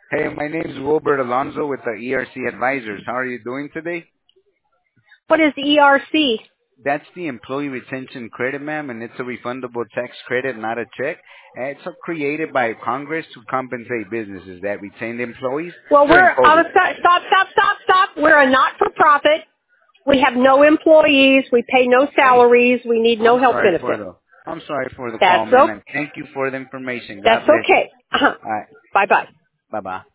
Hey, my name is Wilbert Alonso with the ERC Advisors. How are you doing today? What is ERC? That's the Employee Retention Credit, ma'am, and it's a refundable tax credit, not a check. It's created by Congress to compensate businesses that retain employees Well, during we're COVID. stop. We're a not-for-profit. We have no employees. We pay no salaries. We need no health benefits. I'm sorry for the call, That's ma'am, okay. and thank you for the information. That's God bless you. okay. All right. Bye-bye. Bye-bye.